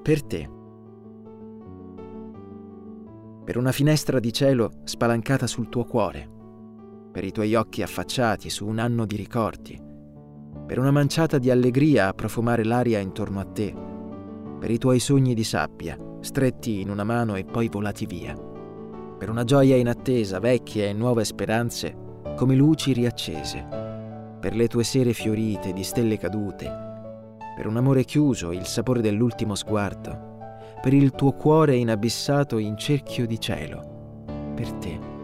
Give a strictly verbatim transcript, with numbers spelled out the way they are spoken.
per te. Per una finestra di cielo spalancata sul tuo cuore, per i tuoi occhi affacciati su un anno di ricordi, per una manciata di allegria a profumare l'aria intorno a te, per i tuoi sogni di sabbia, stretti in una mano e poi volati via, per una gioia in attesa, vecchie e nuove speranze come luci riaccese, per le tue sere fiorite di stelle cadute, per un amore chiuso, il sapore dell'ultimo sguardo, per il tuo cuore inabissato in cerchio di cielo, per te.